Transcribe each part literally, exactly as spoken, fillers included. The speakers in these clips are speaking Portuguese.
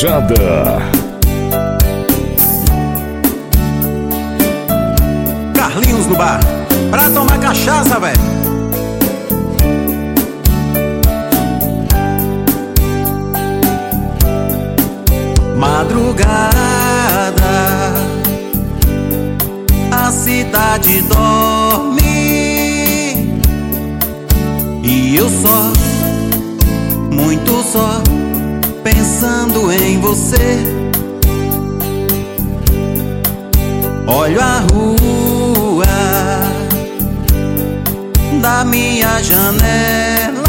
Desejada. Carlinhos no bar, pra tomar cachaça, velho. Madrugada, a cidade dorme e eu só, muito só, pensando em você. Olho a rua da minha janela,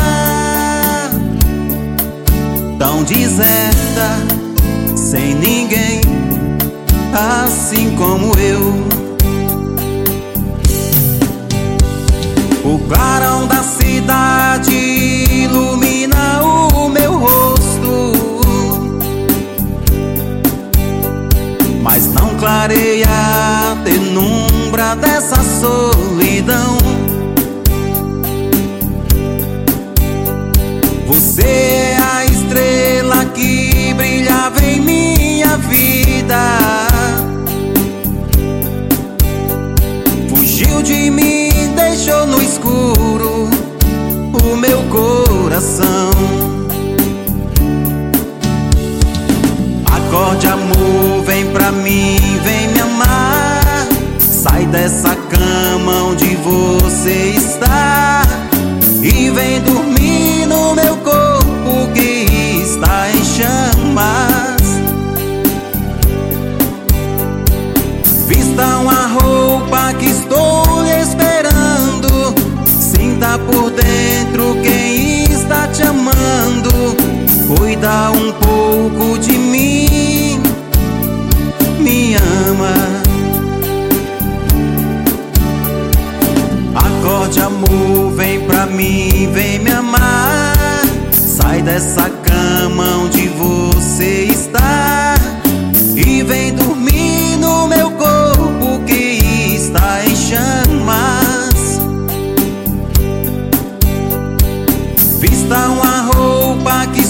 tão deserta, sem ninguém, assim como eu. O clarão da cidade ilumina o meu rosto, mas não clareia a penumbra dessa solidão. Você é a estrela que brilhava em minha vida, fugiu de mim, deixou no escuro o meu coração. Acorde, amor, vem pra mim, vem me amar. Sai dessa cama onde você está e vem dormir no meu corpo que está em chamas. Vista uma roupa que estou lhe esperando, sinta por dentro quem está te amando. Cuida um pouco de mim, me ama. Acorde, amor, vem pra mim, vem me amar. Sai dessa cama onde você está e vem dormir no meu corpo que está em chamas. Vista uma roupa que